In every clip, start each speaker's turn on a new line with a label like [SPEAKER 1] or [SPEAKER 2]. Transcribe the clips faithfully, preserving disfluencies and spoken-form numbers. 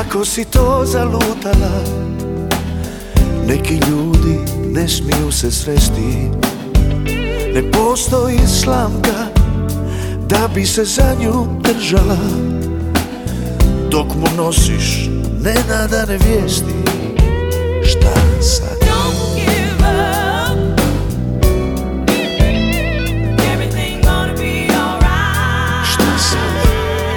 [SPEAKER 1] Kako si to zalutala? Neki ljudi ne smiju se sresti, ne postoji slamka da bi se za nju držala. Dok mu nosiš nenadane vijesti, šta sad? Šta sad?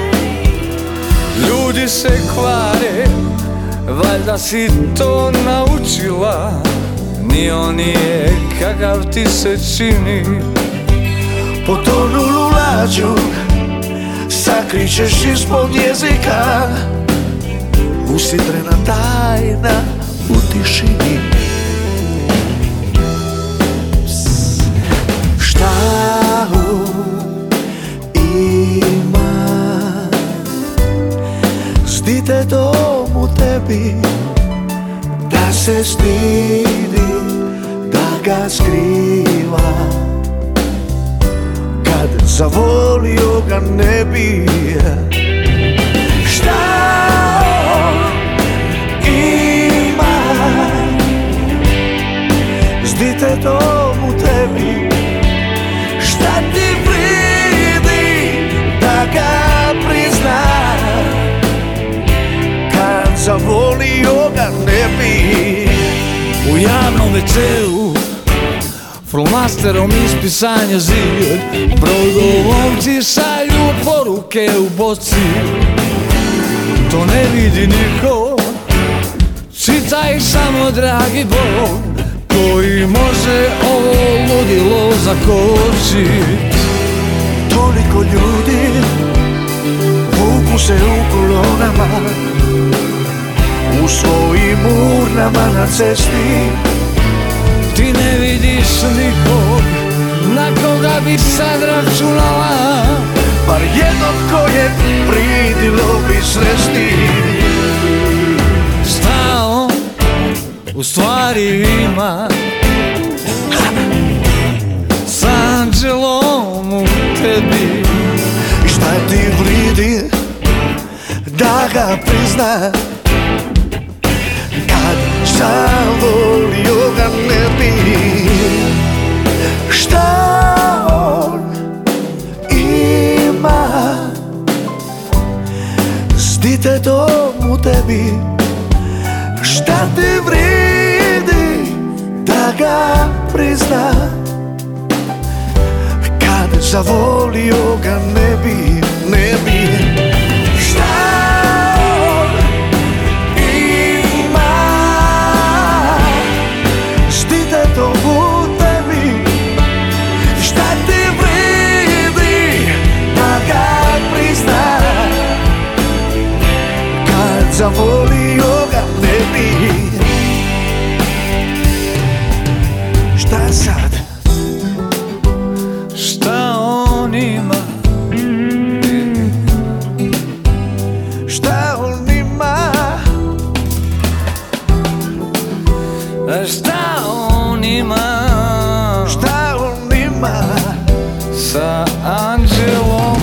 [SPEAKER 2] Ljudi se kvare, valjda si to naučila. Ni on nije kakav ti se čini.
[SPEAKER 1] Potonulu lađu sakričeš ispod jezika, usidrena tajna u tišini. Šta ima s ditetom u tebi, da se stidi, da ga skriva? Kad zavolio ga ne bi. Šta on ima s ditetom u tebi, šta ti vridi da ga prizna? Kad zavolio ga ne bi.
[SPEAKER 2] U javnom večeru flomasterom ispisanja zid, progovorci šalju poruke u boci. To ne vidi niko, čitaj samo dragi Bog, koji može ovo ludilo zakočit.
[SPEAKER 1] Toliko ljudi vuku se u kolonama, u svojim urnama na cesti.
[SPEAKER 2] Ti ne vidiš nikog na koga bi sad računala,
[SPEAKER 1] bar jednog kojeg pridilo bi sresti.
[SPEAKER 2] Šta on u stvari ima s anđelom u tebi?
[SPEAKER 1] I šta ti vridi da ga prizna? Kad zavolio ga ne bi. Šta on ima s ditetom u tebi, šta ti vridi da ga prizna? Kad zavolio ga ne bi, ne bi. Zavolio ga ne bi. Šta sad?
[SPEAKER 2] Šta on ima?
[SPEAKER 1] Šta on ima?
[SPEAKER 2] Šta on ima?
[SPEAKER 1] Šta on ima?
[SPEAKER 2] Sa anđelom